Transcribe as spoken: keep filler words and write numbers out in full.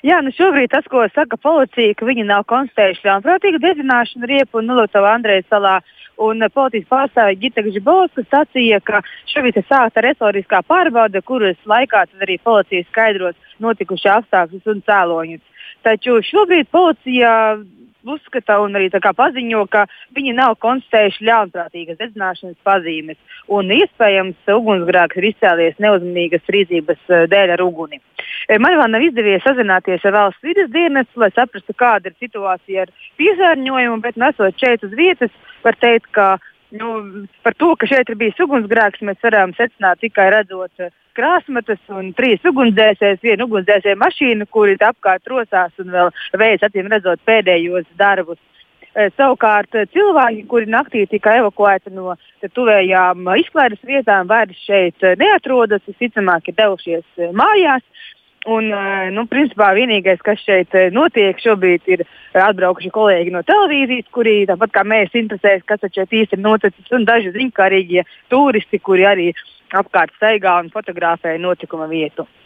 Jā, nu šobrīd tas, ko saka policija, ka viņi nav konstatējuši ļaunprātīgu dedzināšanu Riepu un Milotava Andreja salā. Un policijas pārstāve Gita Gžibolska sacīja, ka šobrīd ir sākta retoriskā pārbaude, kuras laikā tad arī policija skaidros notikušie apstākļus un cēloņus. Taču šobrīd policija uzskata un arī tā kā paziņo, ka viņi nav konstatējuši ļaunprātīgas dedzināšanas pazīmes. Un iespējams ugunsgrēks ir izcēlies neuzmanīgas rīcības dēļ ar uguni. Man vēl nav izdevies sazināties ar valsts vides dienestu, lai saprastu, kāda ir situācija ar piesārņojumu, bet nesot šeit uz vietas, var teikt, ka nu, par to, ka šeit ir bijis ugunsgrēks, mēs varam secināt tikai redzot krāsmatas un trīs ugunsdzēsējus, vienu ugunsdzēsēju mašīnu, kuri apkārt rosās un vēl veids acīm redzot pēdējos darbus. E, savukārt cilvēki, kuri naktī tika evakuēti no tuvējām izklaides vietām, vairs šeit neatrodas, visticamāk ir devušies mājās. Un, nu, principā vienīgais, kas šeit notiek šobrīd, ir atbraukuši kolēģi no televīzijas, kuri tāpat kā mēs interesēs, kas šeit īsti ir noticis, un daži ziņkārīgie turisti, kuri arī apkārt staigā un fotografē notikuma vietu.